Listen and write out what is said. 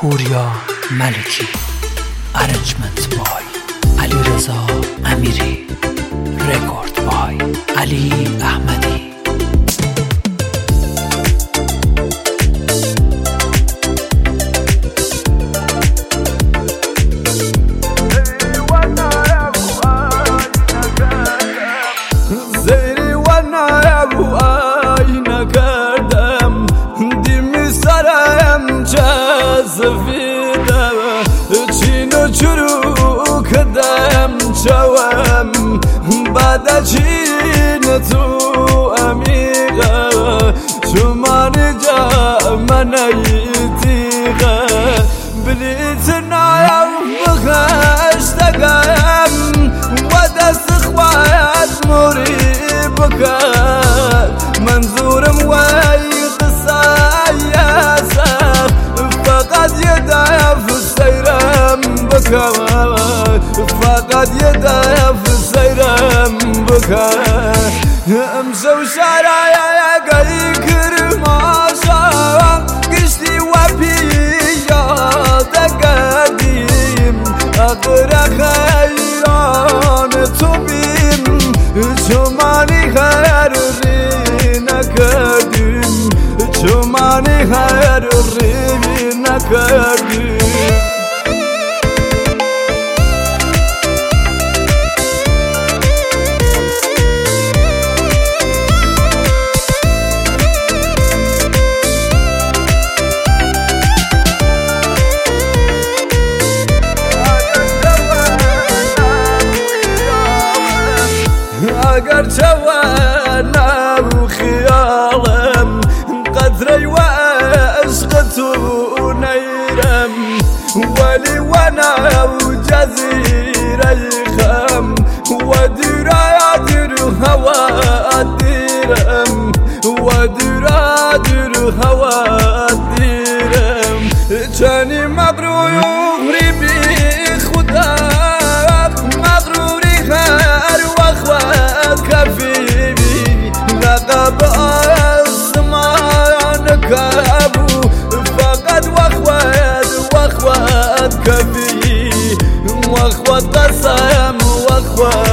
پوریا ملکی، ارنجمنت بای علیرضا امیری، رکورد بای علی احمدی. شوام بعد چین تو عمیقه شما نجا من ایتیقه بلیت نایم بخشتگم و دست خواهد موری بکد منظورم وی قصه یاسه فقط یه دف سیرم بکد فقط یه دف سیرم بکن امشو شرایه گلی کرماشا گشتی و پیاده گردیم اقرا خیران تو بیم چمانی خیر ری نکردیم چمانی خیر ری نکردیم. اگر جوانا وخيالم قدري وعشقته نيرم ولي وانا وجزيرة يخم ودرادر هوا ديرم ودرادر هوا ديرم جاني مبروري بخدا مغروري خير واخوات كفيبي لقب الزمان كابو فقد واخوات كفي واخوات قسم واخوات